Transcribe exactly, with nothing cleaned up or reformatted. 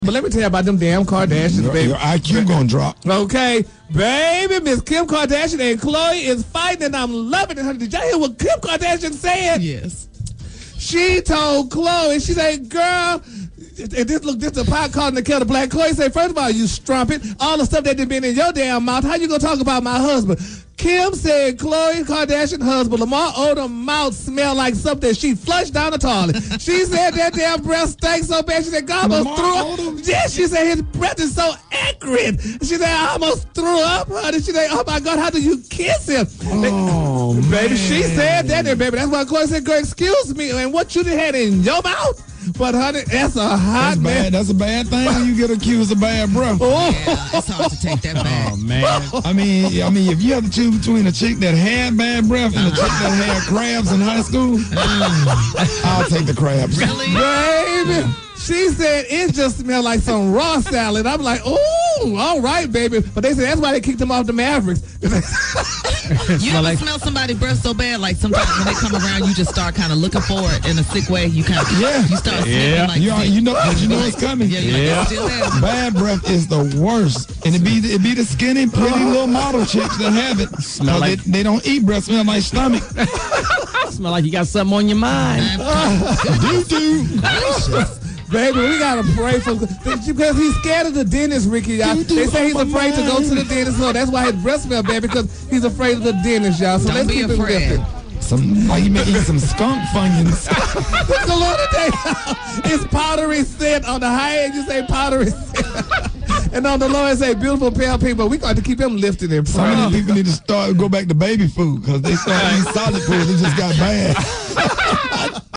But let me tell you about them damn Kardashians, your, baby. Your I Q gonna drop. Okay, baby, Miss Kim Kardashian and Khloe is fighting, and I'm loving it. Did y'all hear what Kim Kardashian said? Yes. She told Khloe, she said, girl, and this look, this the pot calling the kettle black. Khloe said, first of all, you strumpet, all the stuff that done been in your damn mouth. How you gonna talk about my husband? Kim said Khloe Kardashian husband Lamar Odom mouth smelled like something that she flushed down the toilet. She said that damn breath stank so bad. She said God almost threw up. Yeah, she said his breath is so acrid. She said I almost threw up, honey. She said, oh my God, how do you kiss him? Oh, they, baby, man. she said that there, baby. That's why Khloe said, girl, excuse me, and what you done had in your mouth? But honey, that's a hot That's man. bad. That's a bad thing when you get accused of bad breath. Oh. Yeah, it's hard to take that back. Oh, man. I mean, I mean, if you have to choose between a chick that had bad breath and a chick that had crabs in high school, I'll take the crabs. Really? Baby, she said it just smelled like some raw salad. I'm like, oh, all right, baby. But they said that's why they kicked him off the Mavericks. You ever smell somebody's breath so bad, like sometimes when they come around, you just start kind of looking for it in a sick way. You kind of, Yeah. you start sniffing Yeah. like You, are- you know, you know it's coming. Yeah, you're Yeah. like, it's still there. Bad breath is the worst, and it be it be the skinny, pretty little model chicks that have it. Smell 'Cause like- they, they don't eat breath, smell like stomach. Smell like you got something on your mind. Doo doo. Baby, we gotta pray for because he's scared of the dentist, Ricky, y'all. They say he's afraid to go to the dentist, so that's why his breath smell bad because he's afraid of the dentist, y'all. So Don't let's be keep afraid. him lifted. Some like you may eat some skunk funyuns. The Lord today, it's powdery scent on the high end. You say powdery scent, and on the low end say beautiful pale people. We got to keep him lifted in Some prayer. of these people need to start go back to baby food because they start eating solid food. It just got bad.